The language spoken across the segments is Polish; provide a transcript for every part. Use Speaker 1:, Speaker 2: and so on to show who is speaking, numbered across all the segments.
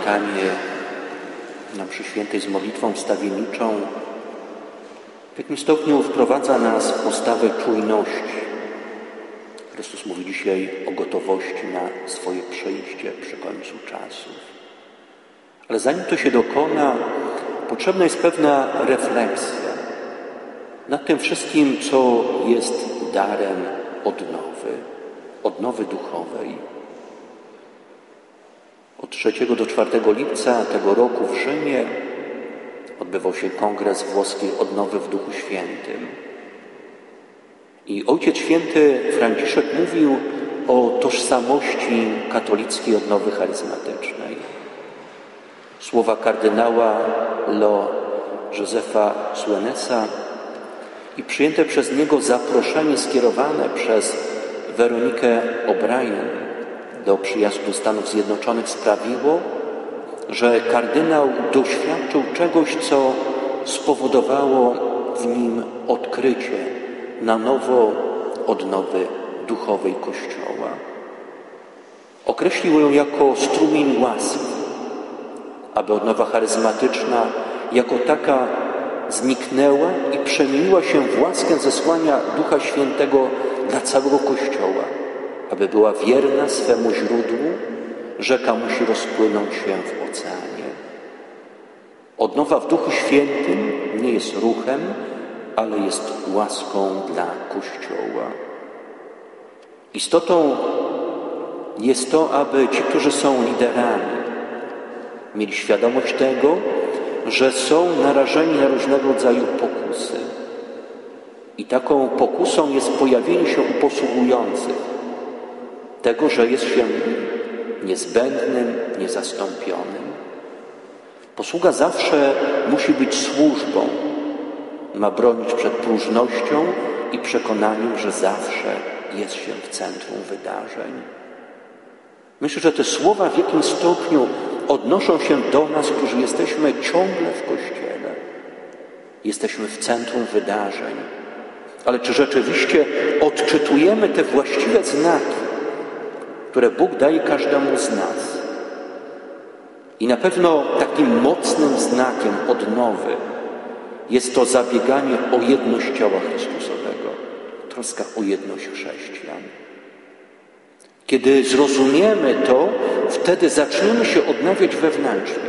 Speaker 1: spotkanie na mszy świętej z modlitwą wstawienniczą w jakimś stopniu wprowadza nas w postawę czujności. Chrystus mówi dzisiaj o gotowości na swoje przyjście przy końcu czasów. Ale zanim to się dokona, potrzebna jest pewna refleksja nad tym wszystkim, co jest darem odnowy duchowej. Od 3 do 4 lipca tego roku w Rzymie odbywał się kongres włoskiej odnowy w Duchu Świętym. I Ojciec Święty Franciszek mówił o tożsamości katolickiej odnowy charyzmatycznej. Słowa kardynała Józefa Suenesa i przyjęte przez niego zaproszenie skierowane przez Weronikę O'Brien do przyjazdu do Stanów Zjednoczonych sprawiło, że kardynał doświadczył czegoś, co spowodowało w nim odkrycie na nowo odnowy duchowej Kościoła. Określił ją jako strumień łaski, aby odnowa charyzmatyczna jako taka zniknęła i przemieniła się w łaskę zesłania Ducha Świętego dla całego Kościoła, aby była wierna swemu źródłu. Rzeka musi rozpłynąć się w oceanie. Odnowa w Duchu Świętym nie jest ruchem, ale jest łaską dla Kościoła. Istotą jest to, aby ci, którzy są liderami, mieli świadomość tego, że są narażeni na różnego rodzaju pokusy. I taką pokusą jest pojawienie się u posługujących tego, że jest się niezbędnym, niezastąpionym. Posługa zawsze musi być służbą. Ma bronić przed próżnością i przekonaniem, że zawsze jest się w centrum wydarzeń. Myślę, że te słowa w jakimś stopniu odnoszą się do nas, którzy jesteśmy ciągle w Kościele. Jesteśmy w centrum wydarzeń. Ale czy rzeczywiście odczytujemy te właściwe znaki, które Bóg daje każdemu z nas? I na pewno takim mocnym znakiem odnowy jest to zabieganie o jedność ciała Chrystusowego, troska o jedność chrześcijan. Kiedy zrozumiemy to, wtedy zaczniemy się odnawiać wewnętrznie.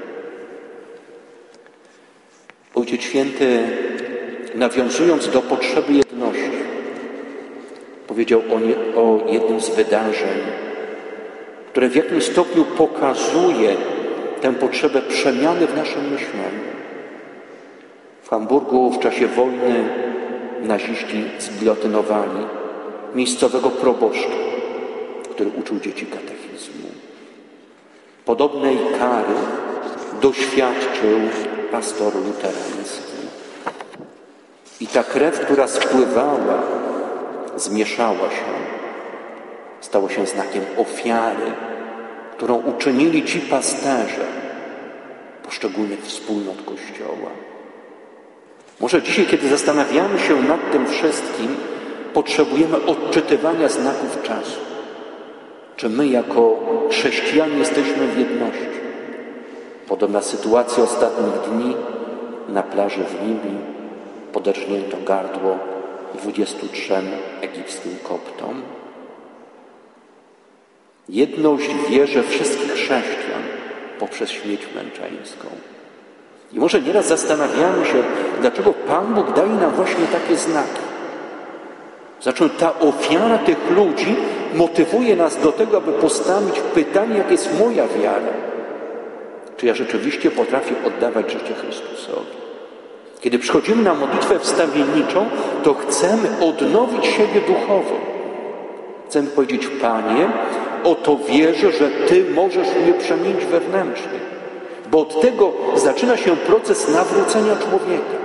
Speaker 1: Ojciec Święty, nawiązując do potrzeby jedności, powiedział o jednym z wydarzeń, które w jakimś stopniu pokazuje tę potrzebę przemiany w naszym myśleniu. W Hamburgu w czasie wojny naziści zgilotynowali miejscowego proboszcza, który uczył dzieci katechizmu. Podobnej kary doświadczył pastor luterański. I ta krew, która spływała, zmieszała się, stała się znakiem ofiary, którą uczynili ci pasterze poszczególnych wspólnot Kościoła. Może dzisiaj, kiedy zastanawiamy się nad tym wszystkim, potrzebujemy odczytywania znaków czasu. Czy my jako chrześcijanie jesteśmy w jedności? Podobna sytuacja ostatnich dni na plaży w Libii. Poderżnięto gardło 23 egipskim koptom. Jedność w wierze wszystkich chrześcijan poprzez śmierć męczeńską. I może nieraz zastanawiamy się, dlaczego Pan Bóg daje nam właśnie takie znaki. Zatem ta ofiara tych ludzi motywuje nas do tego, aby postawić pytanie, jaka jest moja wiara. Czy ja rzeczywiście potrafię oddawać życie Chrystusowi? Kiedy przychodzimy na modlitwę wstawienniczą, to chcemy odnowić siebie duchowo. Chcemy powiedzieć: Panie, oto wierzę, że Ty możesz mnie przemienić wewnętrznie. Bo od tego zaczyna się proces nawrócenia człowieka.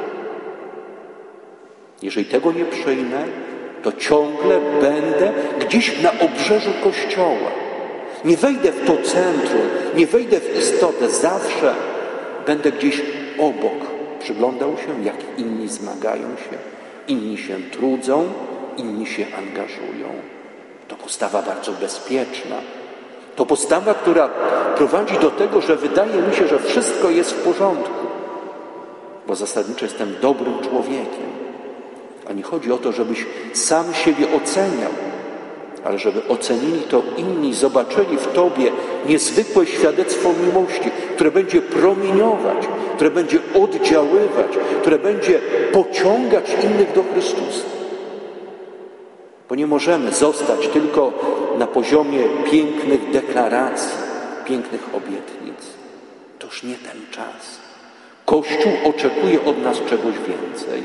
Speaker 1: Jeżeli tego nie przyjmę, to ciągle będę gdzieś na obrzeżu Kościoła. Nie wejdę w to centrum, nie wejdę w istotę. Zawsze będę gdzieś obok. Przyglądał się, jak inni zmagają się, inni się trudzą, inni się angażują. To postawa bardzo bezpieczna. To postawa, która prowadzi do tego, że wydaje mi się, że wszystko jest w porządku, bo zasadniczo jestem dobrym człowiekiem. A nie chodzi o to, żebyś sam siebie oceniał, ale żeby ocenili to inni, zobaczyli w Tobie niezwykłe świadectwo miłości, które będzie promieniować, które będzie oddziaływać, które będzie pociągać innych do Chrystusa. Bo nie możemy zostać tylko na poziomie pięknych deklaracji, pięknych obietnic. To już nie ten czas. Kościół oczekuje od nas czegoś więcej.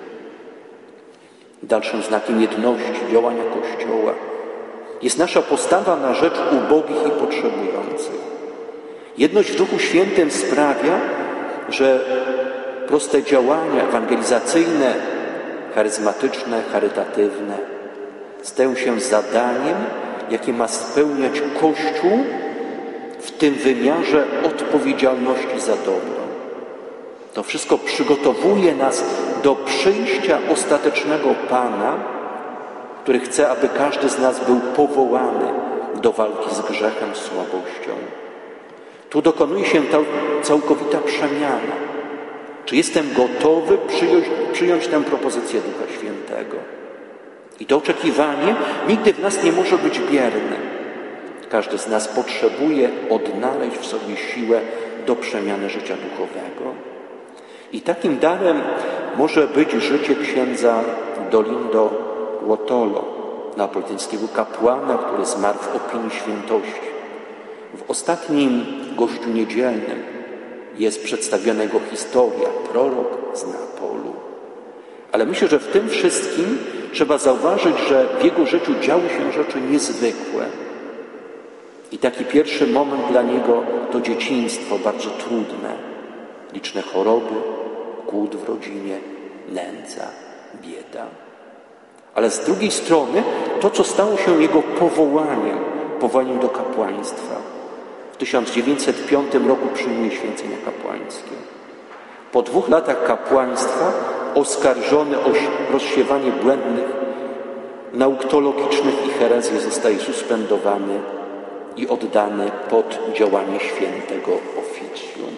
Speaker 1: Dalszym znakiem jedności działania Kościoła jest nasza postawa na rzecz ubogich i potrzebujących. Jedność w Duchu Świętym sprawia, że proste działania ewangelizacyjne, charyzmatyczne, charytatywne stają się zadaniem, jakie ma spełniać Kościół w tym wymiarze odpowiedzialności za dobro. To wszystko przygotowuje nas do przyjścia ostatecznego Pana, który chce, aby każdy z nas był powołany do walki z grzechem, słabością. Tu dokonuje się ta całkowita przemiana. Czy jestem gotowy przyjąć tę propozycję Ducha Świętego? I to oczekiwanie nigdy w nas nie może być bierne. Każdy z nas potrzebuje odnaleźć w sobie siłę do przemiany życia duchowego. I takim darem może być życie księdza Dolindo Łotolo, neapolitańskiego kapłana, który zmarł w opinii świętości. W ostatnim gościu niedzielnym jest przedstawiona jego historia, prorok z Neapolu. Ale myślę, że w tym wszystkim trzeba zauważyć, że w jego życiu działy się rzeczy niezwykłe. I taki pierwszy moment dla niego to dzieciństwo, bardzo trudne. Liczne choroby, głód w rodzinie, nędza, bieda. Ale z drugiej strony to, co stało się jego powołaniem do kapłaństwa. W 1905 roku przyjmuje święcenia kapłańskie. Po 2 latach kapłaństwa, oskarżony o rozsiewanie błędnych nauk teologicznych i herezji, zostaje suspendowany i oddany pod działanie świętego oficjum.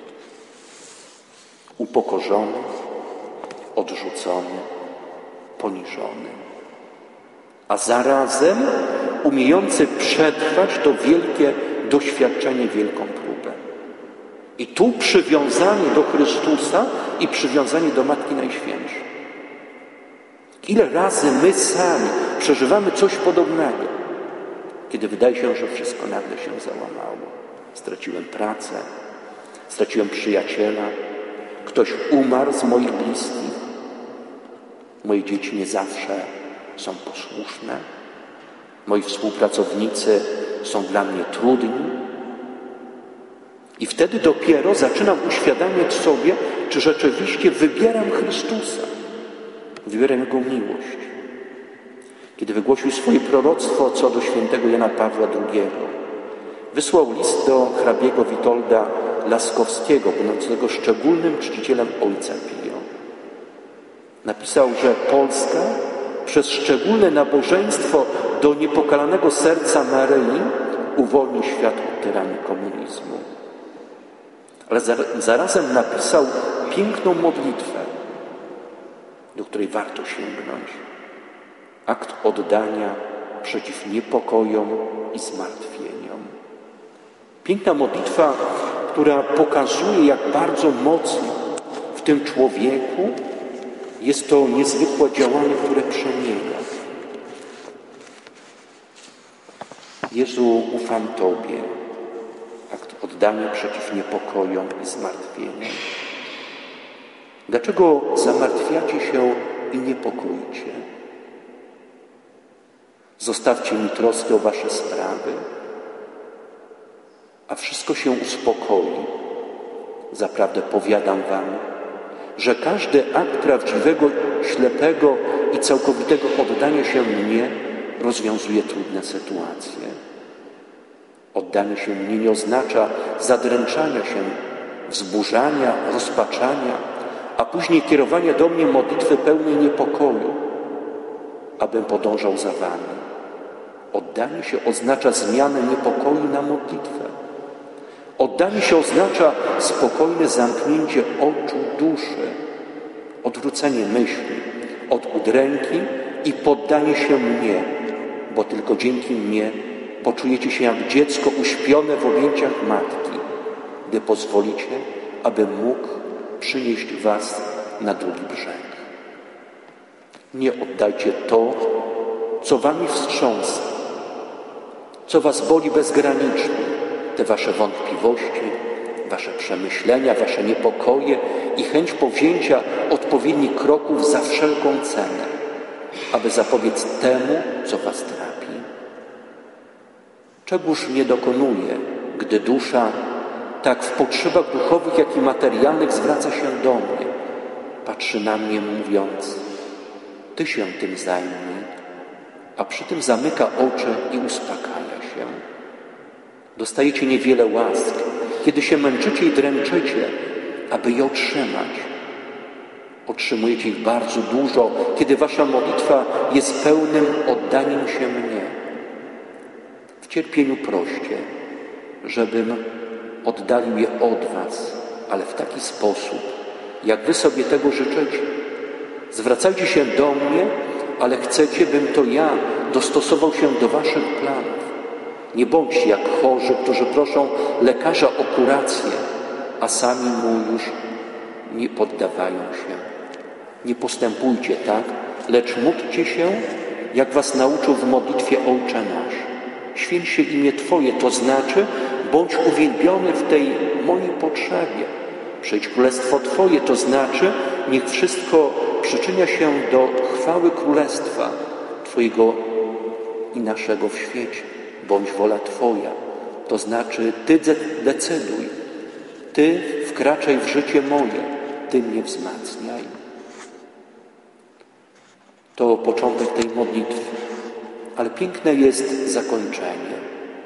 Speaker 1: Upokorzony, odrzucony, poniżony, a zarazem umiejący przetrwać to wielkie doświadczenie, wielką próbę. I tu przywiązanie do Chrystusa i przywiązanie do Matki Najświętszej. Ile razy my sami przeżywamy coś podobnego, kiedy wydaje się, że wszystko nagle się załamało. Straciłem pracę, straciłem przyjaciela, ktoś umarł z moich bliskich, moje dzieci nie zawsze są posłuszne, moi współpracownicy są dla mnie trudni. I wtedy dopiero zaczynam uświadamiać sobie, czy rzeczywiście wybieram Chrystusa, wybieram Jego miłość. Kiedy wygłosił swoje proroctwo co do świętego Jana Pawła II, wysłał list do hrabiego Witolda Laskowskiego, będącego szczególnym czcicielem Ojca Pio. Napisał, że Polska przez szczególne nabożeństwo do niepokalanego serca Maryi uwolni świat od tyranii komunizmu. Ale zarazem napisał piękną modlitwę, do której warto sięgnąć. Akt oddania przeciw niepokojom i zmartwieniom. Piękna modlitwa, która pokazuje, jak bardzo mocno w tym człowieku jest to niezwykłe działanie, które przemienia. Jezu, ufam Tobie. Akt oddania przeciw niepokojom i zmartwieniom. Dlaczego zamartwiacie się i niepokoicie? Zostawcie mi troskę o wasze sprawy, a wszystko się uspokoi. Zaprawdę powiadam wam, że każdy akt prawdziwego, ślepego i całkowitego oddania się mnie rozwiązuje trudne sytuacje. Oddanie się mnie nie oznacza zadręczania się, wzburzania, rozpaczania, a później kierowania do mnie modlitwy pełnej niepokoju, abym podążał za wami. Oddanie się oznacza zmianę niepokoju na modlitwę. Oddanie się oznacza spokojne zamknięcie oczu duszy, odwrócenie myśli od udręki i poddanie się mnie, bo tylko dzięki mnie poczujecie się jak dziecko uśpione w objęciach matki, gdy pozwolicie, aby mógł przynieść was na drugi brzeg. Nie oddajcie to, co wami wstrząsa, co was boli bezgranicznie, te wasze wątpliwości, wasze przemyślenia, wasze niepokoje i chęć powzięcia odpowiednich kroków za wszelką cenę, aby zapobiec temu, co was trapi. Czegóż nie dokonuje, gdy dusza tak w potrzebach duchowych, jak i materialnych zwraca się do mnie, patrzy na mnie mówiąc: Ty się tym zajmij, a przy tym zamyka oczy i uspokaja się. Dostajecie niewiele łask, kiedy się męczycie i dręczycie, aby je otrzymać. Otrzymujecie ich bardzo dużo, kiedy wasza modlitwa jest pełnym oddaniem się mnie. W cierpieniu proście, żebym oddalił je od was, ale w taki sposób, jak wy sobie tego życzycie. Zwracajcie się do mnie, ale chcecie, bym to ja dostosował się do waszych planów. Nie bądźcie jak chorzy, którzy proszą lekarza o kurację, a sami mu już nie poddawają się. Nie postępujcie tak, lecz módlcie się, jak was nauczył w modlitwie Ojcze Nasz. Święć się imię Twoje, to znaczy bądź uwielbiony w tej mojej potrzebie. Przyjdź królestwo Twoje, to znaczy niech wszystko przyczynia się do chwały królestwa Twojego i naszego w świecie. Bądź wola Twoja, to znaczy Ty decyduj, Ty wkraczaj w życie moje, Ty mnie wzmacniaj. To początek tej modlitwy, ale piękne jest zakończenie.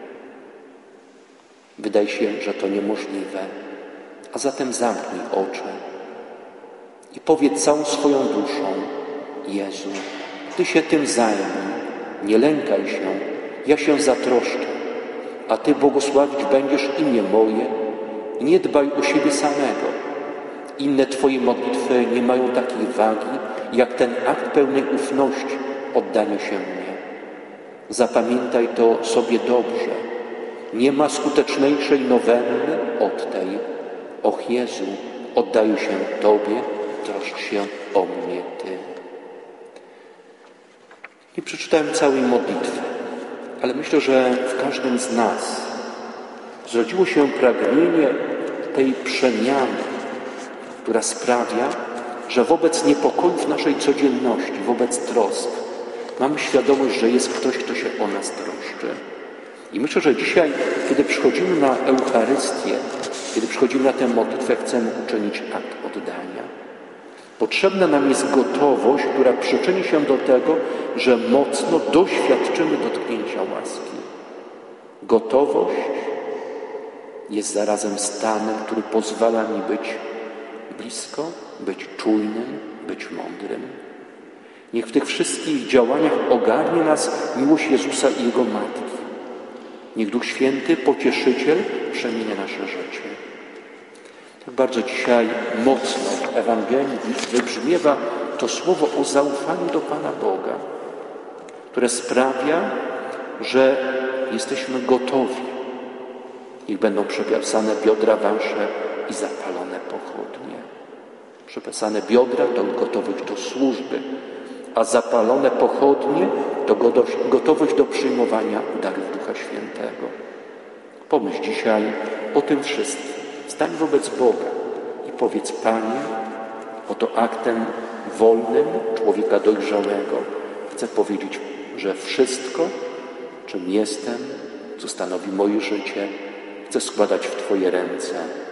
Speaker 1: Wydaje się, że to niemożliwe, a zatem zamknij oczy i powiedz całą swoją duszą: Jezu, Ty się tym zajmij, nie lękaj się, ja się zatroszczę, a Ty błogosławić będziesz imię moje i nie dbaj o siebie samego. Inne Twoje modlitwy nie mają takiej wagi, jak ten akt pełnej ufności, oddania się mnie. Zapamiętaj to sobie dobrze. Nie ma skuteczniejszej noweny od tej. Och Jezu, oddaję się Tobie, troszcz się o mnie Ty. Nie przeczytałem całej modlitwy, ale myślę, że w każdym z nas zrodziło się pragnienie tej przemiany, która sprawia, że wobec niepokojów naszej codzienności, wobec trosk, mamy świadomość, że jest ktoś, kto się o nas troszczy. I myślę, że dzisiaj, kiedy przychodzimy na Eucharystię, kiedy przychodzimy na tę modlitwę, chcemy uczynić akt oddania. Potrzebna nam jest gotowość, która przyczyni się do tego, że mocno doświadczymy dotknięcia łaski. Gotowość jest zarazem stanem, który pozwala mi być blisko, być czujnym, być mądrym. Niech w tych wszystkich działaniach ogarnie nas miłość Jezusa i Jego Matki. Niech Duch Święty, Pocieszyciel, przemienia nasze życie. Tak bardzo dzisiaj mocno w Ewangelii wybrzmiewa to słowo o zaufaniu do Pana Boga, które sprawia, że jesteśmy gotowi. Niech będą przepasane biodra wasze i zapalone pochodnie. Przepasane biodra to gotowość do służby, a zapalone pochodnie to gotowość do przyjmowania darów Ducha Świętego. Pomyśl dzisiaj o tym wszystkim. Stań wobec Boga i powiedz: Panie, oto aktem wolnym człowieka dojrzałego chcę powiedzieć, że wszystko, czym jestem, co stanowi moje życie, chcę składać w Twoje ręce.